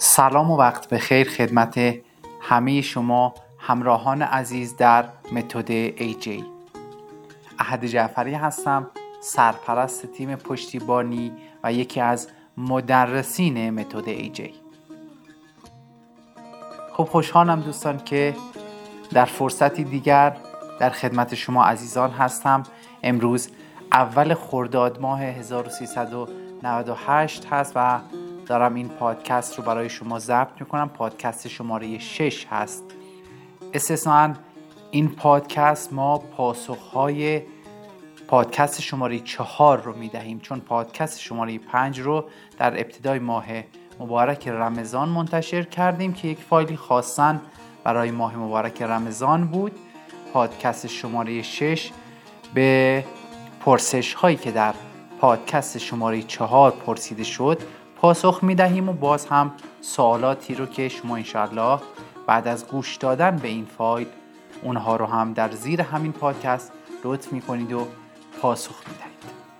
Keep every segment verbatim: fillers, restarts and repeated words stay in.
سلام و وقت بخیر خدمت همه شما همراهان عزیز در متد ای جی. احد جعفری هستم، سرپرست تیم پشتیبانی و یکی از مدرسین متد ای جی. خب خوشحالم دوستان که در فرصتی دیگر در خدمت شما عزیزان هستم. امروز اول خرداد ماه هزار و سیصد و نود و هشت هست و دارم این پادکست رو برای شما ضبط میکنم. پادکست شماره شش هست. استثناً این پادکست ما پاسخهای پادکست شماره چهار رو میدهیم، چون پادکست شماره پنج رو در ابتدای ماه مبارک رمضان منتشر کردیم که یک فایلی خاصاً برای ماه مبارک رمضان بود. پادکست شماره شش به پرسش هایی که در پادکست شماره چهار پرسیده شد پاسخ میدهیم و باز هم سوالاتی رو که شما انشاءالله بعد از گوش دادن به این فایل اونها رو هم در زیر همین پادکست لطف میکنید و پاسخ میدهید.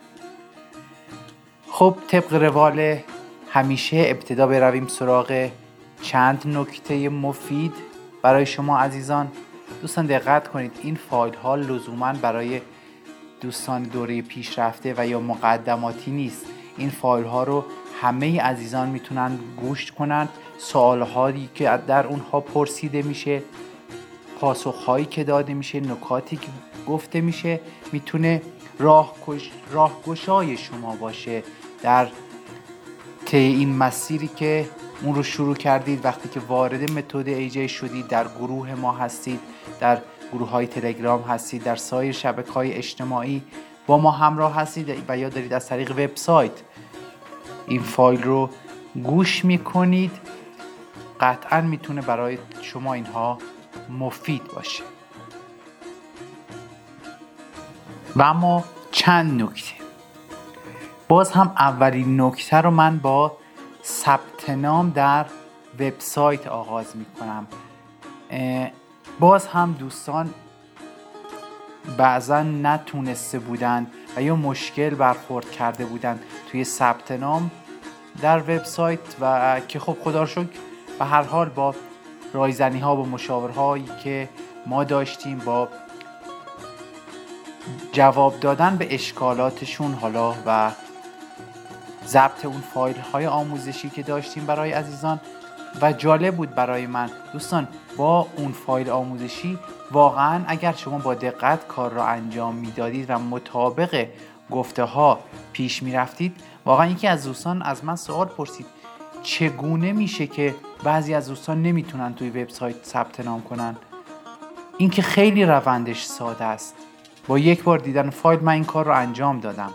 خب طبق روال همیشه ابتدا برویم سراغ چند نکته مفید برای شما عزیزان. دوستان دقت کنید، این فایل ها لزوما برای دوستان دوره پیشرفته و یا مقدماتی نیست. این فایل ها رو همه عزیزان میتونن گوش کنن. سوال هایی که در اونها پرسیده میشه، پاسخ هایی که داده میشه، نکاتی که گفته میشه میتونه راهگش... راهگشای شما باشه در طی این مسیری که اون رو شروع کردید. وقتی که وارد متد ای جی شدید، در گروه ما هستید، در گروه های تلگرام هستید، در سایر شبکه های اجتماعی با ما همراه هستید و یا دارید از طریق وبسایت این فایل رو گوش میکنید، قطعا میتونه برای شما اینها مفید باشه. و اما چند نکته. باز هم اولین نکته رو من با ثبت نام در وبسایت آغاز میکنم. باز هم دوستان بعضا نتونسته بودن و یا مشکل برخورد کرده بودن توی ثبت نام در وبسایت و که خب خدا رو شکر به هر حال با رایزنی ها، با مشاورهایی که ما داشتیم، با جواب دادن به اشکالاتشون حالا و ضبط اون فایل های آموزشی که داشتیم برای عزیزان و جالب بود برای من دوستان. با اون فایل آموزشی واقعا اگر شما با دقت کار را انجام میدادید و مطابق گفته ها پیش میرفتید، واقعا یکی از دوستان از من سوال پرسید چگونه میشه که بعضی از دوستان نمیتونن توی وبسایت ثبت نام کنن. این که خیلی روندش ساده است. با یک بار دیدن فایل من این کار رو انجام دادم.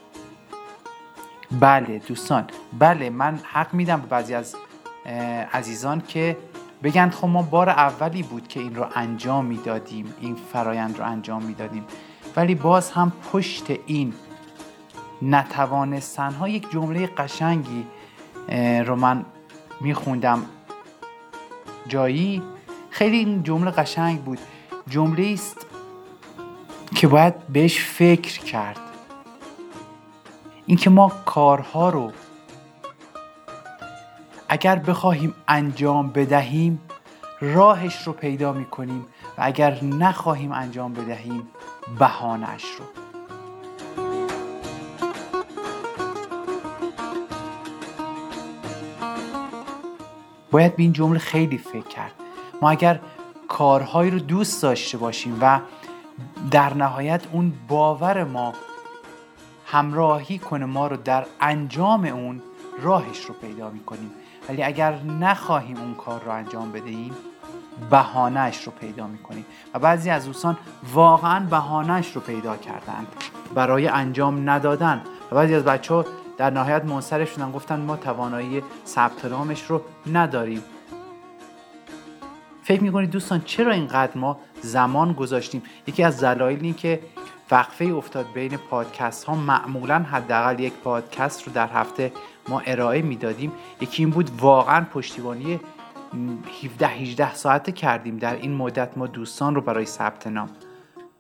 بله دوستان، بله من حق میدم به بعضی از عزیزان که بگن خب ما بار اولی بود که این رو انجام میدادیم، این فرایند رو انجام میدادیم، ولی باز هم پشت این نتوانستن ها یک جمله قشنگی رو من میخوندم جایی. خیلی این جمله قشنگ بود. جمله است که باید بهش فکر کرد. این که ما کارها رو اگر بخواهیم انجام بدهیم راهش رو پیدا میکنیم و اگر نخواهیم انجام بدهیم بهانه‌اش رو. باید به این جمله خیلی فکر کرد. ما اگر کارهایی رو دوست داشته باشیم و در نهایت اون باور ما همراهی کنه ما رو در انجام اون، راهش رو پیدا میکنیم. ولی اگر نخواهیم اون کار رو انجام بدهیم بهانه‌اش رو پیدا میکنیم و بعضی از دوستان واقعا بهانه‌اش رو پیدا کردن برای انجام ندادن و بعضی از بچه‌ها در نهایت منصرف شدن، گفتن ما توانایی ثبت نامش رو نداریم. فکر میکنید دوستان چرا اینقدر ما زمان گذاشتیم؟ یکی از دلایل این که وقفه افتاد بین پادکست ها. معمولا حداقل یک پادکست رو در هفته ما ارائه میدادیم. یکی این بود واقعا پشتیبانی هفده هجده ساعته کردیم در این مدت ما دوستان رو برای ثبت نام.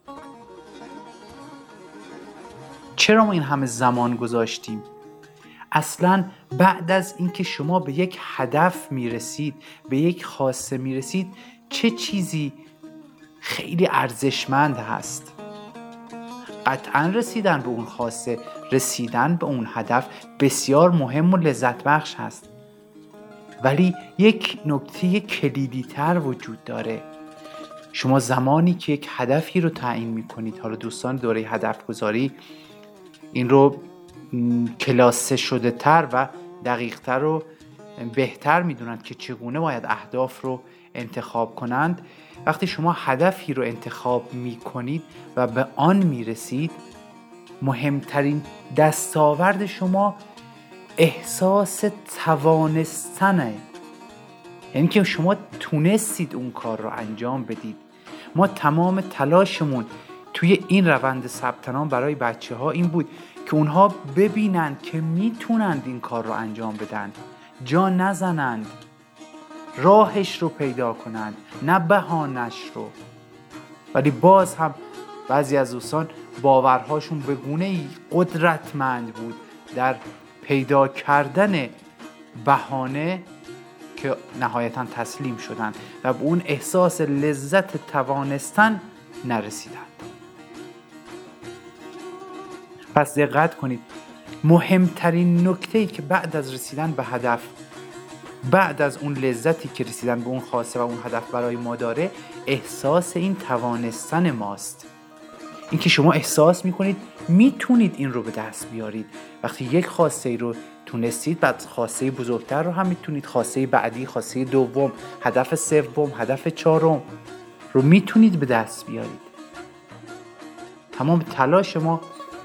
چرا ما این همه زمان گذاشتیم؟ اصلا بعد از اینکه شما به یک هدف میرسید، به یک خواسته میرسید، چه چیزی خیلی ارزشمند هست؟ قطعا رسیدن به اون خواسته، رسیدن به اون هدف بسیار مهم و لذت بخش هست. ولی یک نکته کلیدی تر وجود داره. شما زمانی که یک هدفی رو تعیین میکنید، حالا دوستان دوره هدف گذاری این رو کلاسه شده تر و دقیق تر و بهتر میدونند که چگونه باید اهداف رو انتخاب کنند. وقتی شما هدفی رو انتخاب میکنید و به آن میرسید، مهمترین دستاورد شما احساس توانستنه. یعنی که شما تونستید اون کار رو انجام بدید. ما تمام تلاشمون توی این روند ثبت نام برای بچه ها این بود که اونها ببینند که میتونند این کار رو انجام بدن، جا نزنند، راهش رو پیدا کنند، نه بهانش رو. ولی باز هم بعضی از دوستان باورهاشون به گونه‌ای قدرتمند بود در پیدا کردن بهانه که نهایتاً تسلیم شدن و به اون احساس لذت توانستن نرسیدن. پس دقت کنید، مهمترین نکته‌ای که بعد از رسیدن به هدف، بعد از اون لذتی که رسیدن به اون خواسته و اون هدف برای ما داره، احساس این توانستن ماست. این که شما احساس میکنید میتونید این رو به دست بیارید. وقتی یک خواسته رو تونستید، بعد خواسته بزرگتر رو هم میتونید، خواسته بعدی، خواسته دوم، هدف سوم، هدف چهارم رو میتونید به دست بیارید. تمام تلاش ما،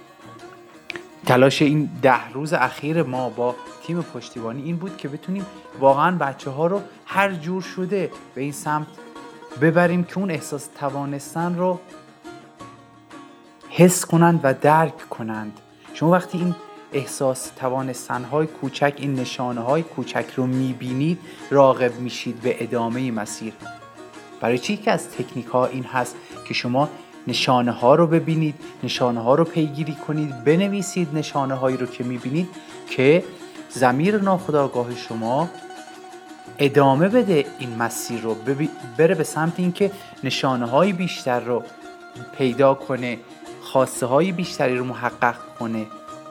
تلاش این ده روز اخیر ما با تیم پشتیبانی این بود که بتونیم واقعا بچه ها رو هر جور شده به این سمت ببریم که اون احساس توانستن رو حس کنند و درک کنند. شما وقتی این احساس توانستن های کوچک، این نشانه های کوچک رو میبینید، راغب میشید به ادامه مسیر. برای چی که از تکنیک ها این هست که شما نشانه ها رو ببینید، نشانه ها رو پیگیری کنید، بنویسید نشانه هایی رو که میبینید که ضمیر ناخودآگاه شما ادامه بده این مسیر رو، بره به سمت این که نشانه های بیشتر رو پیدا کنه، خواسته های بیشتری رو محقق کنه.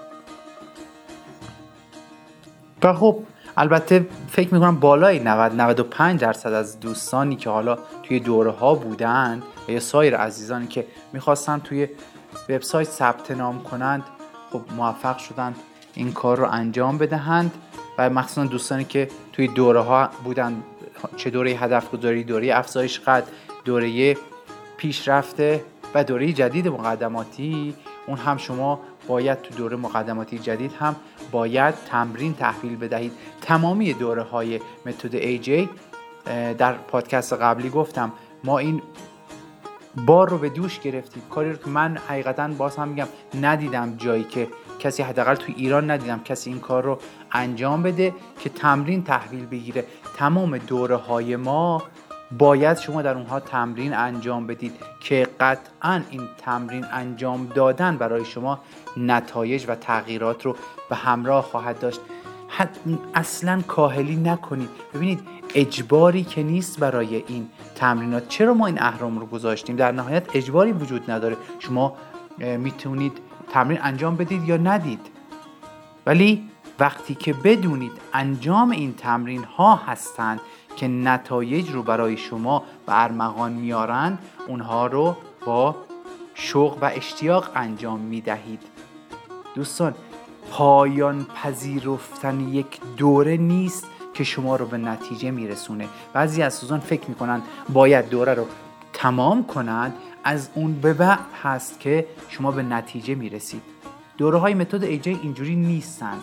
و خب البته فکر میکنم بالای نود نود و پنج درصد از دوستانی که حالا توی دوره ها بودن و یا سایر عزیزانی که میخواستن توی وبسایت ثبت نام کنند، خب موفق شدن این کار رو انجام بدهند. و مخصوصا دوستانی که توی دوره ها بودن، چه دوره هدف گذاری، دوره افزایش قد، دوره پیشرفته و دوره جدید مقدماتی، اون هم شما باید تو دوره مقدماتی جدید هم باید تمرین تحویل بدهید. تمامی دوره های متد ای جی، در پادکست قبلی گفتم، ما این بار رو به دوش گرفتیم، کاری رو که من حقیقتا باز هم میگم ندیدم جایی که کسی، حداقل تو ایران ندیدم کسی این کار رو انجام بده که تمرین تحویل بگیره. تمام دوره های ما باید شما در اونها تمرین انجام بدید که قطعاً این تمرین انجام دادن برای شما نتایج و تغییرات رو به همراه خواهد داشت. اصلاً کاهلی نکنید. ببینید اجباری که نیست برای این تمرینات. چرا ما این اهرام رو گذاشتیم؟ در نهایت اجباری وجود نداره. شما میتونید تمرین انجام بدید یا ندید، ولی وقتی که بدونید انجام این تمرین ها هستند که نتایج رو برای شما به ارمغان میارن، اونها رو با شوق و اشتیاق انجام میدهید. دوستان، پایان پذیرفتن یک دوره نیست که شما رو به نتیجه میرسونه. بعضی از دوستان فکر میکنن باید دوره رو تمام کنند، از اون به بعد هست که شما به نتیجه میرسید. دوره های متد ای جی اینجوری نیستن.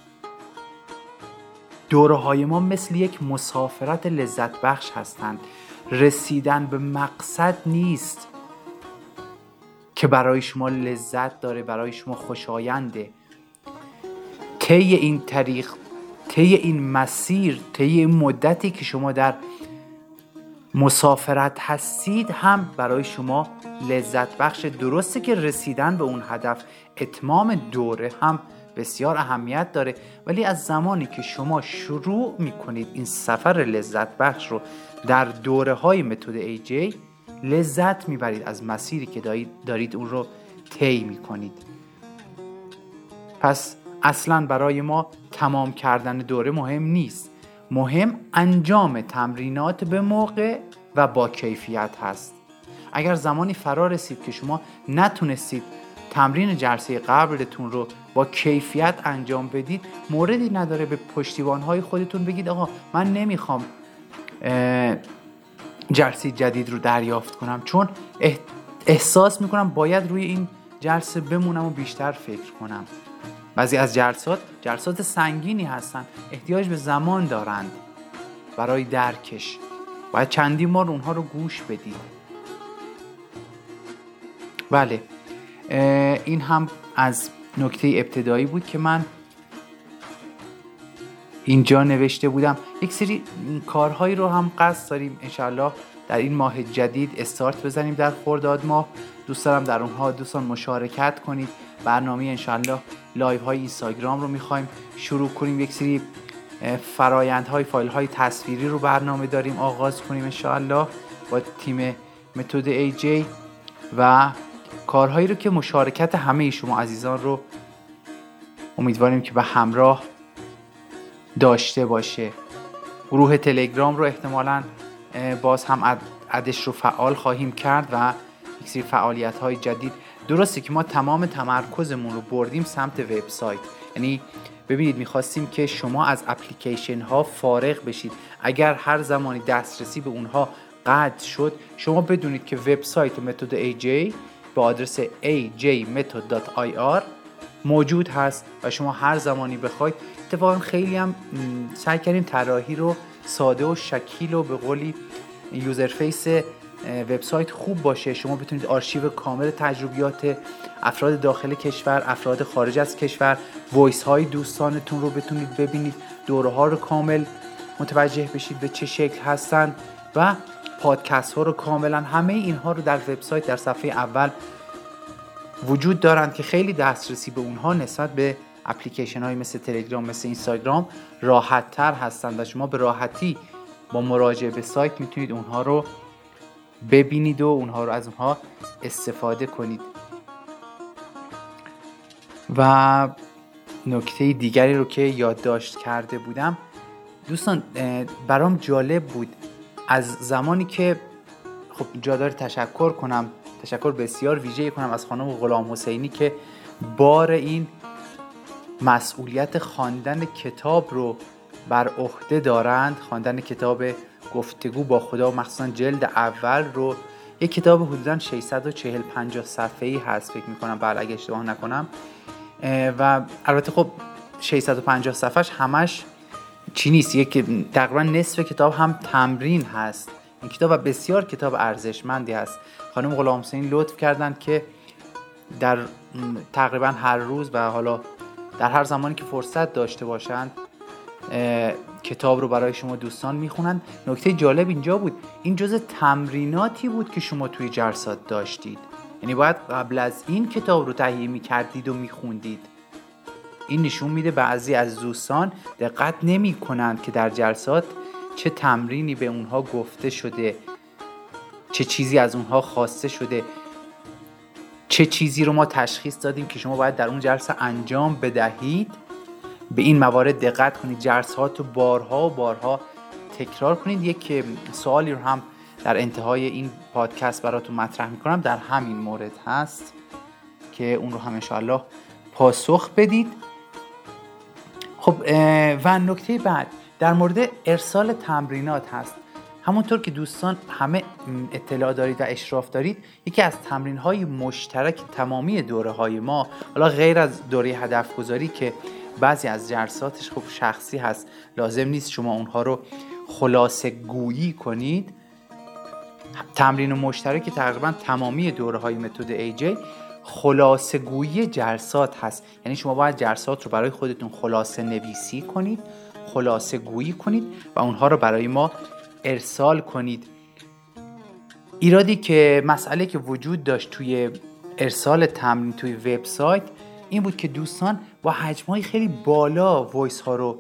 دوره های ما مثل یک مسافرت لذت بخش هستند. رسیدن به مقصد نیست که برای شما لذت داره، برای شما خوشاینده. طی این طریق، طی این مسیر، طی این مدتی که شما در مسافرت هستید هم برای شما لذت بخش. درسته که رسیدن به اون هدف، اتمام دوره هم بسیار اهمیت داره، ولی از زمانی که شما شروع میکنید این سفر لذت بخش رو در دوره های متد ای جی، لذت میبرید از مسیری که دارید اون رو طی میکنید. پس اصلا برای ما تمام کردن دوره مهم نیست، مهم انجام تمرینات به موقع و با کیفیت هست. اگر زمانی فرا رسید که شما نتونستید تمرین جلسه قبلتون رو با کیفیت انجام بدید، موردی نداره به پشتیبان‌های خودتون بگید آقا من نمیخوام جلسه جدید رو دریافت کنم، چون احساس میکنم باید روی این جلسه بمونم و بیشتر فکر کنم. بعضی از جلسات جلسات سنگینی هستن، احتیاج به زمان دارند برای درکش، باید چندین بار اونها رو گوش بدید. بله، این هم از نکته ابتدایی بود که من اینجا نوشته بودم. یک سری کارهایی رو هم قصد داریم انشالله در این ماه جدید استارت بزنیم در خرداد ماه. دوست دارم در اونها دوستان مشارکت کنید. برنامه انشالله لایو های اینستاگرام رو میخوایم شروع کنیم، یک سری فرایندهای فایل های تصویری رو برنامه داریم آغاز کنیم انشالله با تیم متد ای جی و کارهایی رو که مشارکت همه شما عزیزان رو امیدواریم که به همراه داشته باشه. گروه تلگرام رو احتمالاً باز هم ادش رو فعال خواهیم کرد و یک سری فعالیت های جدید. درسته که ما تمام تمرکزمون رو بردیم سمت وبسایت، یعنی ببینید میخواستیم که شما از اپلیکیشن ها فارغ بشید. اگر هر زمانی دسترسی به اونها قطع شد، شما بدونید که وبسایت متد ای جی به آدرس ای جی متد دات آی آر موجود هست و شما هر زمانی بخواید. اتفاقا خیلی هم سعی کردیم طراحی رو ساده و شکیل و به قولی یوزرفیس وبسایت خوب باشه، شما بتونید آرشیو کامل تجربیات افراد داخل کشور، افراد خارج از کشور، وایس های دوستانتون رو بتونید ببینید، دوره ها رو کامل متوجه بشید به چه شکل هستن و پادکست ها رو کاملا همه اینها رو در وبسایت در صفحه اول وجود دارند که خیلی دسترسی به اونها نسبت به اپلیکیشن های مثل تلگرام مثل اینستاگرام راحت تر هستند و شما به راحتی با مراجعه به سایت میتونید اونها رو ببینید و اونها رو از اونها استفاده کنید. و نکته دیگری رو که یادداشت کرده بودم دوستان، برام جالب بود از زمانی که خب جا داره تشکر کنم، تشکر بسیار ویژه‌ای کنم از خانم غلام حسینی که بار این مسئولیت خواندن کتاب رو بر عهده دارند. خواندن کتاب گفتگو با خدا، مخصوصا جلد اول رو، یک کتاب حدوداً ششصد و چهل پنجاه صفحه‌ای هست فکر می‌کنم بله اگه اشتباه نکنم، و البته خب ششصد و پنجاه صفحه‌اش همش چی نیست، یک تقریبا نصف کتاب هم تمرین هست. این کتاب بسیار کتاب ارزشمندی هست. خانم غلام حسینی لطف کردند که در تقریبا هر روز و حالا در هر زمانی که فرصت داشته باشند کتاب رو برای شما دوستان میخونن. نکته جالب اینجا بود، این جزء تمریناتی بود که شما توی جلسات داشتید، یعنی باید قبل از این کتاب رو تهیه میکردید و میخوندید. این نشون میده بعضی از دوستان دقت نمی کنند که در جلسات چه تمرینی به اونها گفته شده، چه چیزی از اونها خواسته شده، چه چیزی رو ما تشخیص دادیم که شما باید در اون جلسه انجام بدهید. به این موارد دقت کنید، جلسات رو بارها و بارها تکرار کنید. یک سوالی رو هم در انتهای این پادکست براتون مطرح میکنم در همین مورد هست که اون رو هم انشاءالله پاسخ بدید. خب و نکته بعد در مورد ارسال تمرینات هست. همونطور که دوستان همه اطلاع دارید و اشراف دارید، یکی از تمرین‌های مشترک تمامی دوره‌های ما، حالا غیر از دوره هدف گذاری که بعضی از جلساتش خب شخصی هست، لازم نیست شما اونها رو خلاصه گویی کنید، تمرین مشترک تقریبا تمامی دوره‌های متد ای جی خلاصه گویی جلسات هست. یعنی شما باید جلسات رو برای خودتون خلاصه نویسی کنید، خلاصه گویی کنید و اونها رو برای ما ارسال کنید. ایرادی که مسئله که وجود داشت توی ارسال تمرین توی وبسایت این بود که دوستان با حجم‌های خیلی بالا وایس ها رو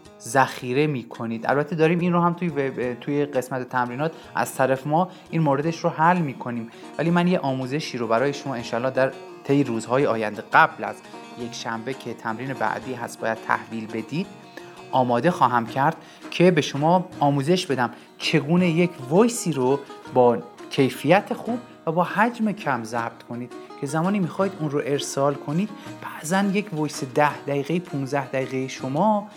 ذخیره می‌کنید. البته داریم این رو هم توی توی قسمت تمرینات از طرف ما این موردش رو حل می‌کنیم، ولی من یه آموزشی رو برای شما انشالله در طی روزهای آینده قبل از یک شنبه که تمرین بعدی هست باید تحویل بدید آماده خواهم کرد که به شما آموزش بدم چگونه یک وایسی رو با کیفیت خوب و با حجم کم ضبط کنید که زمانی میخواید اون رو ارسال کنید بعضا یک وایس ده دقیقه پانزده دقیقه شما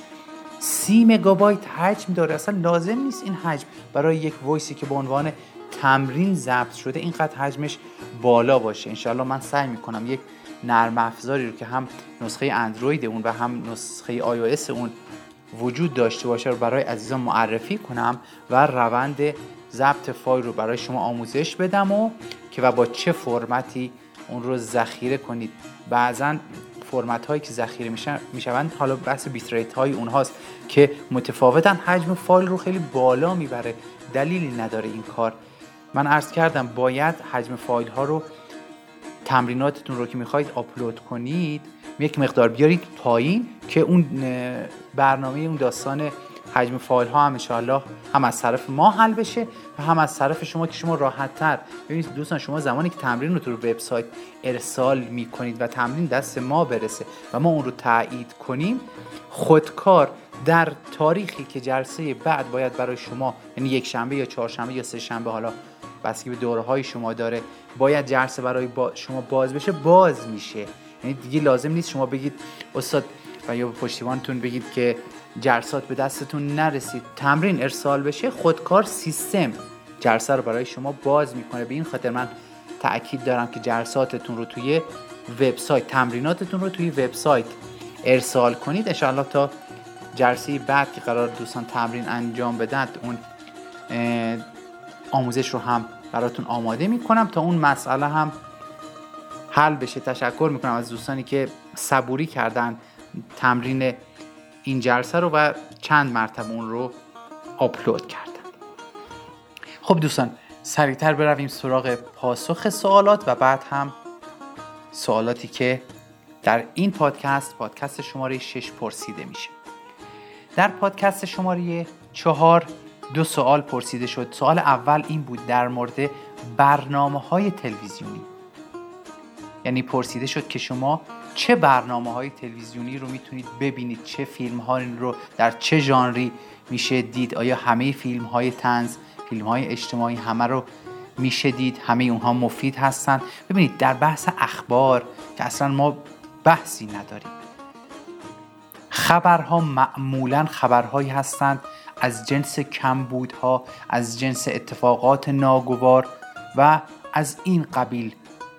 سی مگابایت حجم داره. اصلا لازم نیست این حجم برای یک وایسی که به عنوان تمرین ضبط شده اینقدر حجمش بالا باشه. انشالله من سعی میکنم یک نرم افزاری رو که هم نسخه اندروید اون و هم نسخه آی او اس اون وجود داشته باشه رو برای عزیزان معرفی کنم و روند ضبط فایل رو برای شما آموزش بدم و که و با چه فرمتی اون رو ذخیره کنید. بعضا فرمت هایی که ذخیره میشن میشوند حالا بحث بیت ریت های اونهاست که متفاوتن، حجم فایل رو خیلی بالا میبره، دلیلی نداره این کار. من عرض کردم باید حجم فایل ها رو تمریناتتون رو که میخواید آپلود کنید یک مقدار بیارید پایین که اون برنامه اون داستان حجم فایل ها هم انشاءالله هم از طرف ما حل بشه و هم از طرف شما که شما راحت تر. ببینید دوستان شما زمانی که تمرین رو تو وبسایت ارسال میکنید و تمرین دست ما برسه و ما اون رو تایید کنیم، خودکار در تاریخی که جلسه بعد باید برای شما، یعنی یک شنبه یا چهارشنبه یا سه شنبه، حالا بسکی به دوره های شما داره، باید جلسه برای با شما باز بشه، باز میشه. یعنی دیگه لازم نیست شما بگید استاد و یا به پشتیبانتون بگید که جلسات به دستتون نرسید، تمرین ارسال بشه، خودکار سیستم جلسه رو برای شما باز میکنه. به این خاطر من تأکید دارم که جلساتتون رو توی وبسایت، تمریناتتون رو توی وبسایت ارسال کنید. انشاءالله تا جلسه بعد که قرار دوستان تمرین انجام بدن اون آموزش رو هم براتون آماده میکنم تا اون مسئله هم حل بشه. تشکر میکنم از دوستانی که صبوری کردن تمرین این جلسه رو و چند مرتبه اون رو آپلود کردن. خب دوستان سریعتر برویم سراغ پاسخ سوالات و بعد هم سوالاتی که در این پادکست پادکست شماره شش پرسیده میشه. در پادکست شماره چهار دو سوال پرسیده شد. سوال اول این بود در مورد برنامه‌های تلویزیونی، یعنی پرسیده شد که شما چه برنامه‌های تلویزیونی رو میتونید ببینید، چه فیلم‌هایی رو در چه ژانری میشه دید، آیا همه فیلم‌های طنز، فیلم‌های اجتماعی همه رو میشه دید، همه اونها مفید هستن. ببینید در بحث اخبار که اصلا ما بحثی نداریم، خبرها معمولاً خبرهایی هستند از جنس کمبودها، از جنس اتفاقات ناگوار و از این قبیل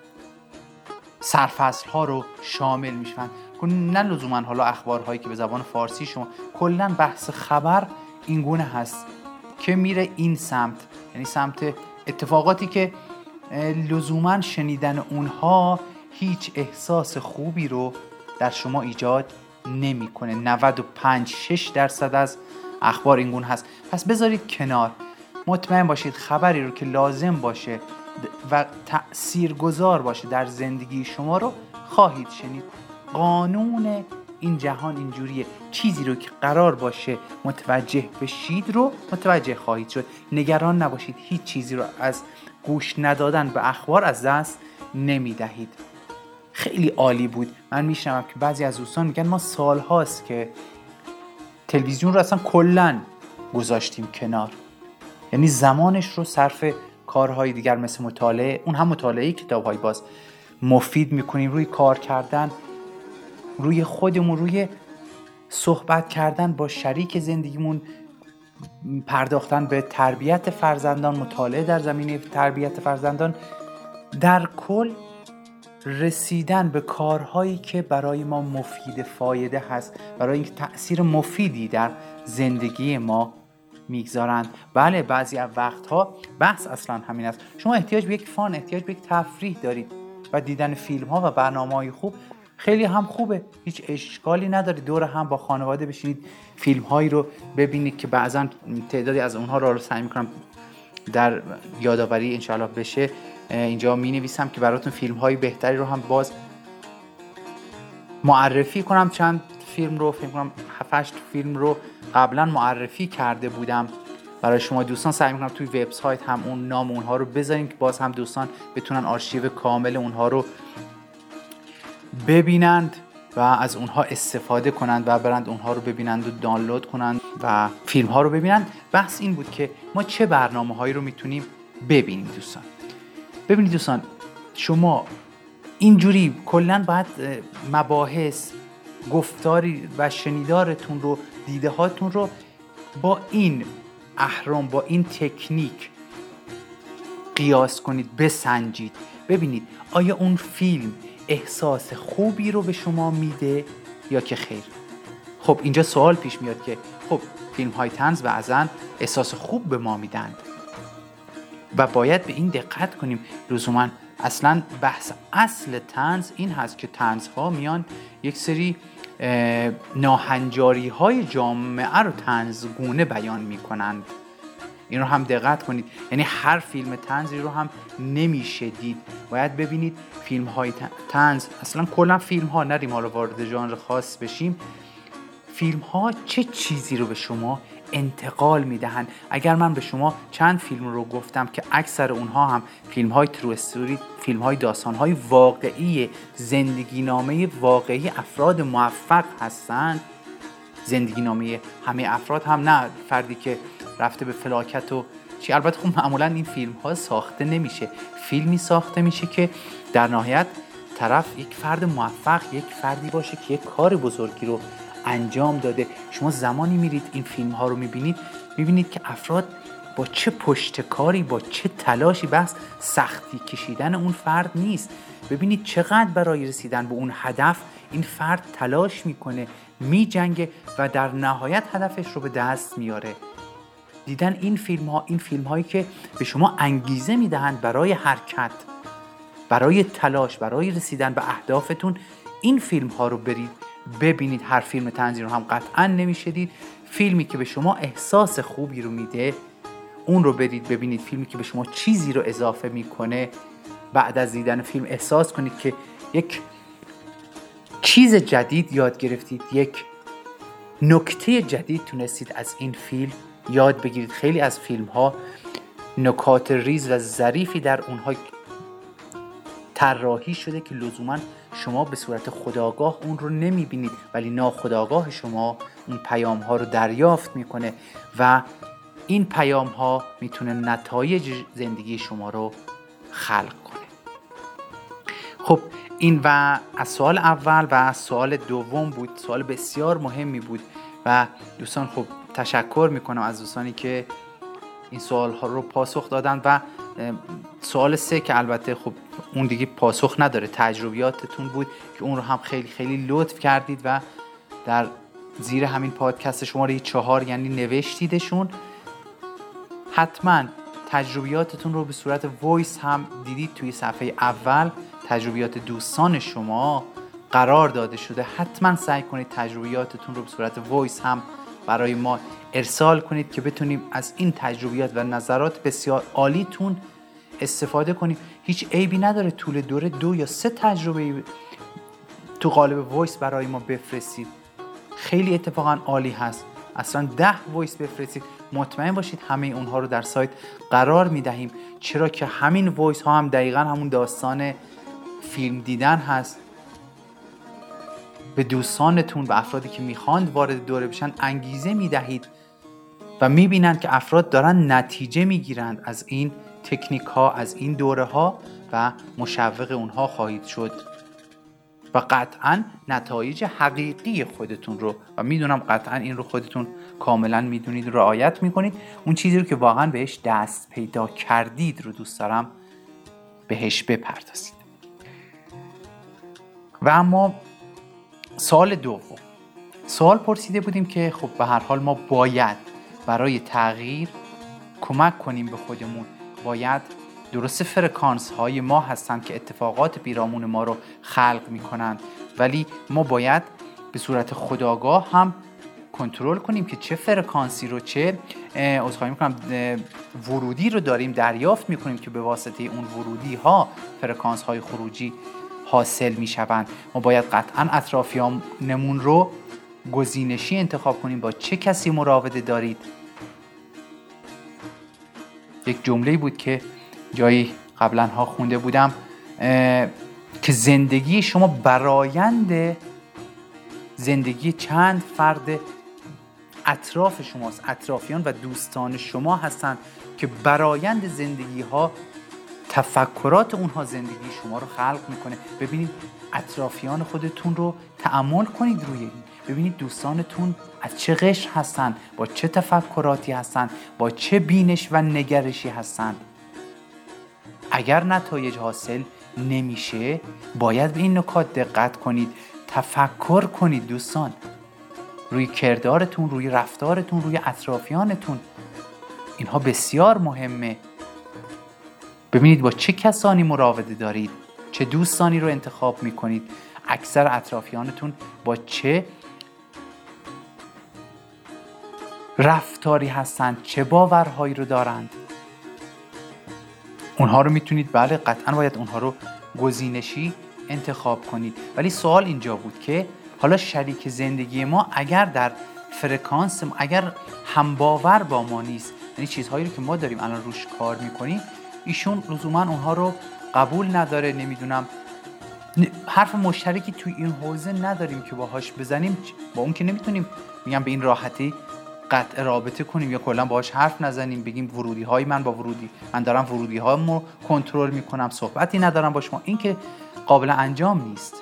سرفصل ها رو شامل میشن. نه لزوما حالا اخبارهایی که به زبان فارسی شما، کلا بحث خبر این گونه هست که میره این سمت، یعنی سمت اتفاقاتی که لزوما شنیدن اونها هیچ احساس خوبی رو در شما ایجاد نمیکنه. نود و پنج شش درصد از اخبار این گونه هست. پس بذارید کنار، مطمئن باشید خبری رو که لازم باشه و تأثیرگذار باشه در زندگی شما رو خواهید شنید. قانون این جهان اینجوریه، چیزی رو که قرار باشه متوجه بشید رو متوجه خواهید شد. نگران نباشید، هیچ چیزی رو از گوش ندادن به اخبار از دست نمی دهید. خیلی عالی بود. من میشنوم که بعضی از دوستان میگن ما سال هاست که تلویزیون رو اصلا کلن گذاشتیم کنار، یعنی زمانش رو صرف کارهای دیگر مثل مطالعه، اون هم مطالعه کتاب‌های باز مفید میکنیم، روی کار کردن، روی خودمون، روی صحبت کردن با شریک زندگیمون، پرداختن به تربیت فرزندان، مطالعه در زمینه تربیت فرزندان، در کل رسیدن به کارهایی که برای ما مفید فایده هست، برای اینکه تأثیر مفیدی در زندگی ما میگذارند. بله بعضی از وقتها بحث اصلا همین است، شما احتیاج به یک فان، احتیاج به یک تفریح دارید و دیدن فیلم ها و برنامه های خوب خیلی هم خوبه، هیچ اشکالی نداره دور هم با خانواده بشینید فیلم هایی رو ببینید که بعضا تعدادی از اونها رو سعی میکنم در یادآوری انشاءالله بشه اینجا می نویسم که براتون فیلم های بهتری رو هم باز معرفی کنم چند فیلم رو. فکر کنم هفت هشت فیلم رو قبلا معرفی کرده بودم برای شما دوستان. سعی میکنم توی وبسایت هم اون نام اونها رو بذاریم که باز هم دوستان بتونن آرشیو کامل اونها رو ببینند و از اونها استفاده کنند و برند اونها رو ببینند و دانلود کنند و فیلم ها رو ببینند. بحث این بود که ما چه برنامه هایی رو میتونیم ببینیم دوستان. ببینید دوستان، شما اینجوری کلن باید مباحث، گفتاری و شنیدارتون رو، دیده هاتون رو با این اهرام، با این تکنیک قیاس کنید، بسنجید، ببینید آیا اون فیلم احساس خوبی رو به شما میده یا که خیر. خب اینجا سوال پیش میاد که خب فیلم های طنز بعضن احساس خوب به ما میدن و باید به این دقت کنیم. لزوما اصلا بحث اصل طنز این هست که طنز ها میان یک سری ناهنجاری های جامعه رو طنزگونه بیان میکنند. این رو هم دقت کنید. یعنی هر فیلم طنزی رو هم نمیشه دید. باید ببینید فیلم های طنز، اصلا کلا فیلم ها، نریم حالا وارد ژانر خاص بشیم، فیلم ها چه چیزی رو به شما انتقال میدهند. اگر من به شما چند فیلم رو گفتم که اکثر اونها هم فیلم های ترو استوری، فیلم های داستان های واقعی، زندگی نامه واقعی افراد موفق هستند. زندگی نامه همه افراد هم نه فردی که رفته به فلاکت و چی. البته خب معمولا این فیلم ها ساخته نمیشه. فیلمی ساخته میشه که در نهایت طرف یک فرد موفق، یک فردی باشه که یک کار بزرگی رو انجام داده. شما زمانی میرید این فیلم ها رو میبینید میبینید که افراد با چه پشتکاری، با چه تلاشی، بس سختی کشیدن اون فرد نیست. ببینید چقدر برای رسیدن به اون هدف این فرد تلاش میکنه، میجنگه و در نهایت هدفش رو به دست میاره. دیدن این فیلم ها، این فیلم هایی که به شما انگیزه میدهند برای حرکت، برای تلاش، برای رسیدن به اهدافتون، این فیلم ها رو برید ببینید. هر فیلم طنزی رو هم قطعا نمیشه دید. فیلمی که به شما احساس خوبی رو میده اون رو برید ببینید. فیلمی که به شما چیزی رو اضافه میکنه، بعد از دیدن فیلم احساس کنید که یک چیز جدید یاد گرفتید، یک نکته جدید تونستید از این فیلم یاد بگیرید. خیلی از فیلم ها نکات ریز و ظریفی در اونها طراحی شده که لزوما شما به صورت خودآگاه اون رو نمیبینید، ولی ناخودآگاه شما اون پیام ها رو دریافت میکنه و این پیام ها میتونه نتایج زندگی شما رو خلق کنه. خب این و از سوال اول و از سوال دوم بود. سوال بسیار مهمی بود و دوستان خب تشکر میکنم از دوستانی که این سوال ها رو پاسخ دادن. و سوال سه که البته خب اون دیگه پاسخ نداره، تجربیاتتون بود که اون رو هم خیلی خیلی لطف کردید و در زیر همین پادکست شماره چهار یعنی نوشتیدشون. حتما تجربیاتتون رو به صورت وایس هم دیدید توی صفحه اول، تجربیات دوستان شما قرار داده شده. حتما سعی کنید تجربیاتتون رو به صورت وایس هم برای ما ارسال کنید که بتونیم از این تجربیات و نظرات بسیار عالیتون استفاده کنیم. هیچ عیبی نداره طول دوره دو یا سه تجربه تو قالب وایس برای ما بفرستید. خیلی اتفاقا عالی هست. اصلا ده وایس بفرستید، مطمئن باشید همه اونها رو در سایت قرار میدهیم، چرا که همین وایس ها هم دقیقا همون داستان فیلم دیدن هست. به دوستانتون، به افرادی که میخواند وارد دوره بشن انگیزه میدهید و میبینند که افراد دارن نتیجه میگیرند از این تکنیک ها، از این دوره ها و مشوق اونها خواهید شد و قطعا نتایج حقیقی خودتون رو، و میدونم قطعا این رو خودتون کاملا میدونید، رعایت میکنید. اون چیزی رو که واقعا بهش دست پیدا کردید رو دوست دارم بهش بپردازید. و اما سوال دوم، سوال پرسیده بودیم که خب به هر حال ما باید برای تغییر کمک کنیم به خودمون. باید درست فرکانس های ما هستن که اتفاقات پیرامون ما رو خلق میکنن، ولی ما باید به صورت خودآگاه هم کنترل کنیم که چه فرکانسی رو، چه عذرخواهی میکنم ورودی رو داریم دریافت میکنیم که به واسطه اون ورودی ها فرکانس های خروجی حاصل میشوند. ما باید قطعا اطرافیانمون رو گزینشی انتخاب کنیم. با چه کسی مراوده دارید؟ یک جمله‌ای بود که جایی قبلا ها خونده بودم که زندگی شما برآیند زندگی چند فرد اطراف شماست. اطرافیان و دوستان شما هستند که برآیند زندگی ها، تفکرات اونها زندگی شما رو خلق میکنه. ببینید اطرافیان خودتون رو تأمل کنید روی این. ببینید دوستانتون از چه قشر هستن، با چه تفکراتی هستن، با چه بینش و نگرشی هستن. اگر نتایج حاصل نمیشه باید به این نکات دقت کنید، تفکر کنید دوستان، روی کردارتون، روی رفتارتون، روی اطرافیانتون. اینها بسیار مهمه. ببینید با چه کسانی مراوده دارید، چه دوستانی رو انتخاب میکنید، اکثر اطرافیانتون با چه رفتاری هستند، چه باورهایی رو دارند. اونها رو میتونید، بله قطعا باید اونها رو گزینشی انتخاب کنید. ولی سوال اینجا بود که حالا شریک زندگی ما اگر در فرکانس، اگر همباور با ما نیست، یعنی چیزهایی رو که ما داریم الان روش کار میکنیم ایشون لزوما اونها رو قبول نداره، نمیدونم حرف مشترکی توی این حوزه نداریم که باهاش بزنیم، با اون که نمیتونیم میگم به این راحتی قطع رابطه کنیم یا کلا باهاش حرف نزنیم، بگیم ورودی های من با ورودی من دارم ورودی هامو کنترل میکنم، صحبتی ندارم با شما، این که قابل انجام نیست.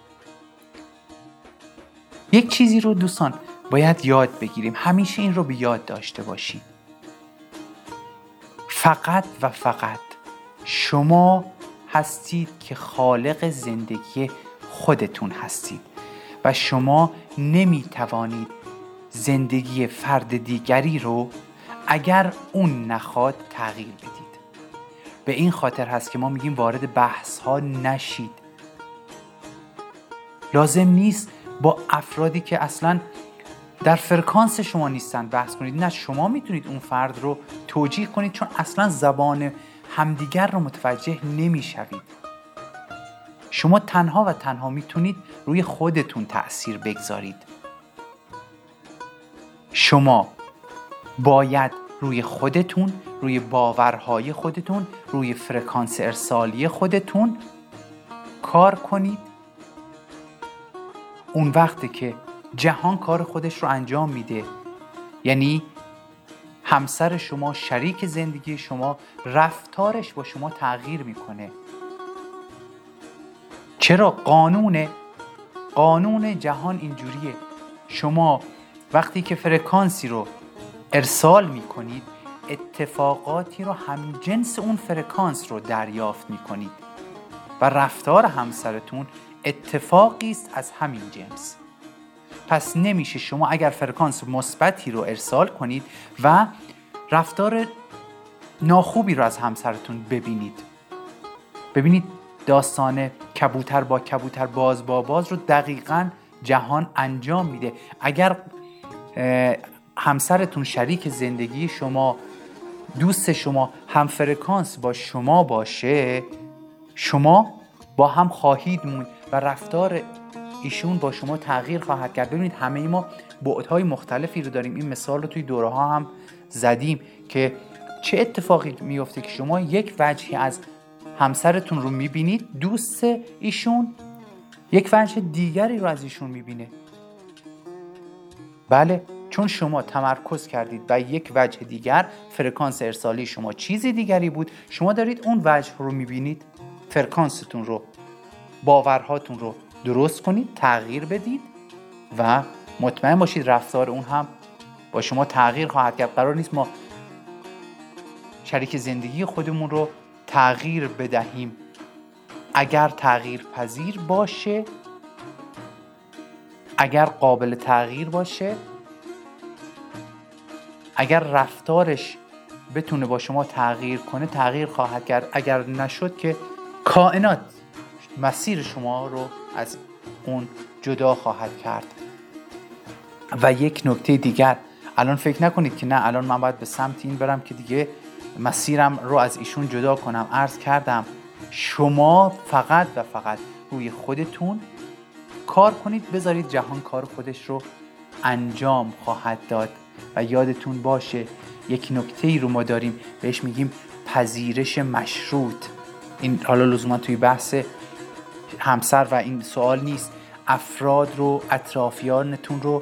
یک چیزی رو دوستان باید یاد بگیریم، همیشه این رو به یاد داشته باشید، فقط و فقط شما هستید که خالق زندگی خودتون هستید و شما نمیتوانید زندگی فرد دیگری رو اگر اون نخواد تغییر بدید. به این خاطر هست که ما میگیم وارد بحث ها نشید. لازم نیست با افرادی که اصلا در فرکانس شما نیستن بحث کنید. نه، شما میتونید اون فرد رو توجیه کنید چون اصلا زبان همدیگر رو متوجه نمیشوید. شما تنها و تنها میتونید روی خودتون تأثیر بگذارید. شما باید روی خودتون، روی باورهای خودتون، روی فرکانس ارسالی خودتون کار کنید. اون وقتی که جهان کار خودش رو انجام میده، یعنی همسر شما، شریک زندگی شما، رفتارش با شما تغییر میکنه. چرا؟ قانون قانون جهان اینجوریه. شما وقتی که فرکانسی رو ارسال میکنید، اتفاقاتی رو همجنس اون فرکانس رو دریافت میکنید و رفتار همسرتون اتفاقی است از همین جنس. پس نمیشه شما اگر فرکانس مثبتی رو ارسال کنید و رفتار ناخوبی رو از همسرتون ببینید. ببینید داستان کبوتر با کبوتر، باز با باز رو دقیقاً جهان انجام میده. اگر همسرتون، شریک زندگی شما، دوست شما هم فرکانس با شما باشه، شما با هم خواهید موند و رفتار ایشون با شما تغییر خواهد کرد. ببینید همه ما بعدهای مختلفی رو داریم. این مثال رو توی دوره ها هم زدیم که چه اتفاقی میفته که شما یک وجهی از همسرتون رو میبینید، دوست ایشون یک وجه دیگری رو از ایشون میبینه. بله، چون شما تمرکز کردید و یک وجه دیگر، فرکانس ارسالی شما چیزی دیگری بود، شما دارید اون وجه رو میبینید. فرکانستون رو، باورهاتون رو درست کنید، تغییر بدید و مطمئن باشید رفتار اون هم با شما تغییر خواهد کرد. قرار نیست ما شریک زندگی خودمون رو تغییر بدهیم. اگر تغییر پذیر باشه، اگر قابل تغییر باشه، اگر رفتارش بتونه با شما تغییر کنه، تغییر خواهد کرد. اگر نشد که کائنات مسیر شما رو از اون جدا خواهد کرد. و یک نکته دیگر، الان فکر نکنید که نه الان من باید به سمت این برم که دیگه مسیرم رو از ایشون جدا کنم. عرض کردم شما فقط و فقط روی خودتون کار کنید، بذارید جهان کار خودش رو انجام خواهد داد. و یادتون باشه یک نکته‌ای رو ما داریم بهش میگیم پذیرش مشروط. این حالا لزوما توی بحث همسر و این سوال نیست. افراد رو، اطرافیانتون رو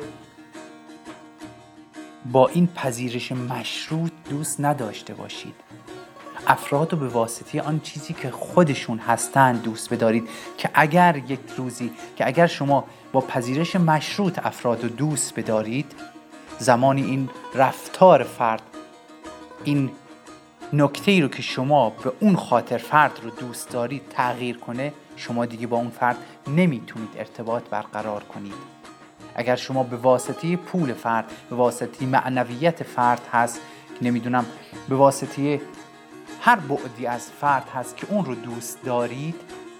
با این پذیرش مشروط دوست نداشته باشید. افراد رو به واسطه آن چیزی که خودشون هستند دوست بدارید، که اگر یک روزی که اگر شما با پذیرش مشروط افراد رو دوست بدارید، زمانی این رفتار فرد، این نکته‌ای رو که شما به اون خاطر فرد رو دوست دارید تغییر کنه، شما دیگه با اون فرد نمیتونید ارتباط برقرار کنید. اگر شما به واسطه پول فرد، به واسطه معنویت فرد هست، نمیدونم به واسطه هر بعدی از فرد هست که اون رو دوست دارید،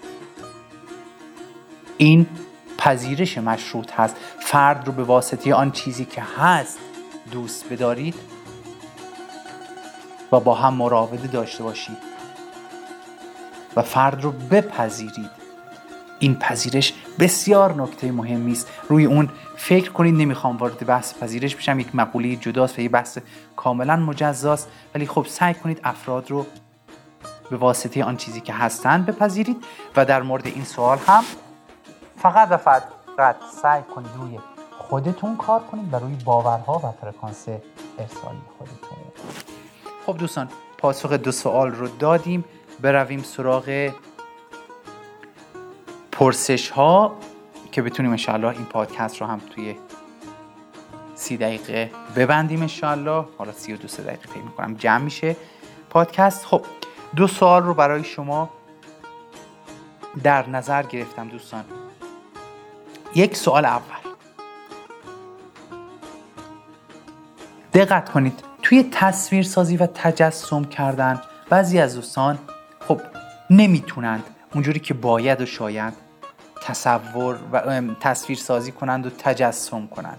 این پذیرش مشروط هست. فرد رو به واسطه آن چیزی که هست دوست بدارید و با هم مراوده داشته باشید و فرد رو بپذیرید. این پذیرش بسیار نکته مهمی است. روی اون فکر کنید. نمیخوام وارد بحث پذیرش بشم، یک مقوله جداست و یک بحث کاملا مجزاست، ولی خب سعی کنید افراد رو به واسطه آن چیزی که هستند بپذیرید. و در مورد این سوال هم فقط و فقط سعی کنید روی خودتون کار کنید و روی باورها و فرکانس ارسالی خودتون. خب دوستان، پاسخ دو سوال رو دادیم. برویم سراغ پرسش ها که بتونیم انشاءالله این پادکست رو هم توی سی دقیقه ببندیم انشاءالله. حالا سی و دو سه دقیقه فکر میکنم جمع میشه پادکست. خب دو سوال رو برای شما در نظر گرفتم دوستان. یک سوال اول، دقت کنید. توی تصویرسازی و تجسم کردن بعضی از دوستان خب نمیتونند اونجوری که باید و شاید تصور و تصویر سازی کنند و تجسم کنند.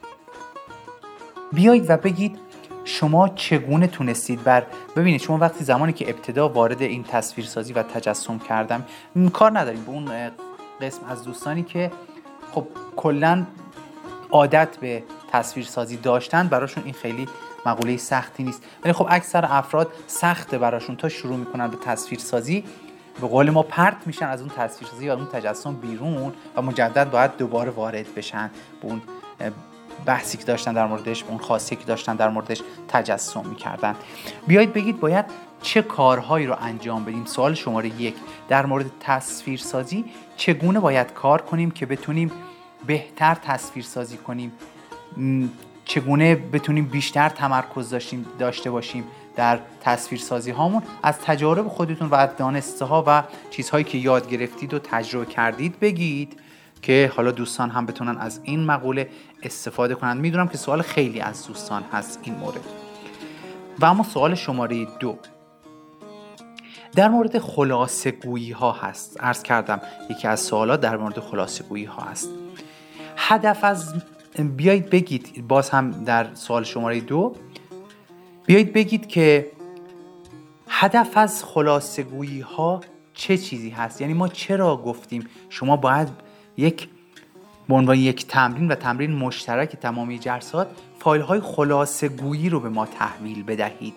بیایید و بگید شما چگونه تونستید بر ببینید شما وقتی زمانی که ابتدا وارد این تصویر سازی و تجسم کردم، کار نداریم به اون قسم از دوستانی که خب کلن عادت به تصویر سازی داشتن، براشون این خیلی مقوله سختی نیست. ولی خب اکثر افراد سخته براشون تا شروع میکنن به تصویر سازی، به قول ما پرت میشن از اون تصویر سازی و اون تجسم بیرون و مجدد باید دوباره وارد بشن به اون بحثی که داشتن در موردش، به اون خاصی که داشتن در موردش تجسم میکردن. بیایید بگید باید چه کارهایی رو انجام بدیم. سوال شماره یک، در مورد تصویر سازی چگونه باید کار کنیم که بتونیم بهتر تصویر سازی کنیم، چگونه بتونیم بیشتر تمرکز داشتیم داشته باشیم در تصویر سازی هامون. از تجارب خودتون و از دانسته ها و چیزهایی که یاد گرفتید و تجربه کردید بگید که حالا دوستان هم بتونن از این مقوله استفاده کنند. میدونم که سوال خیلی از دوستان هست این مورد. و اما سوال شماره دو در مورد خلاصه گویی ها هست. عرض کردم یکی از سوالات در مورد خلاصه گویی ها هست. هدف از بیایید بگید، باز هم در سوال شماره دو بیایید بگید که هدف از خلاصه گویی ها چه چیزی هست. یعنی ما چرا گفتیم شما باید یک به عنوان یک تمرین و تمرین مشترک تمامی جلسات فایل های خلاصه گویی رو به ما تحویل بدهید.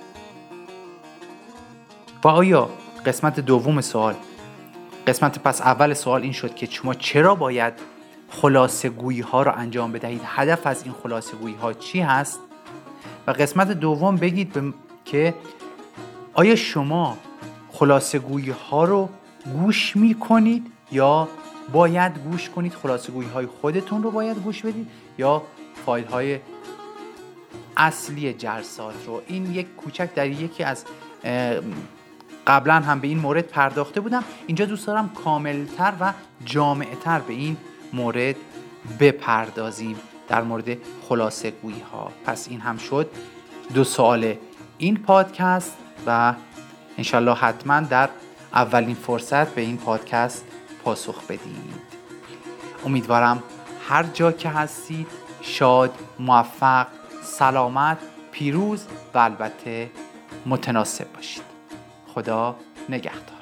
و آیا قسمت دوم سوال، قسمت پس اول سوال این شد که شما چرا باید خلاصه گویی ها رو انجام بدهید، هدف از این خلاصه گویی ها چی هست؟ و قسمت دوم بگید ب... که آیا شما خلاصه گویی ها رو گوش می کنید یا باید گوش کنید؟ خلاصه گویی های خودتون رو باید گوش بدید یا فایل های اصلی جلسات رو؟ این یک کوچک در یکی از قبلا هم به این مورد پرداخته بودم. اینجا دوست دارم کاملتر و جامعتر به این مورد بپردازیم در مورد خلاصه گویی ها. پس این هم شد دو سوال این پادکست و انشالله حتما در اولین فرصت به این پادکست پاسخ بدید. امیدوارم هر جا که هستید شاد، موفق، سلامت، پیروز و البته متناسب باشید. خدا نگهدار.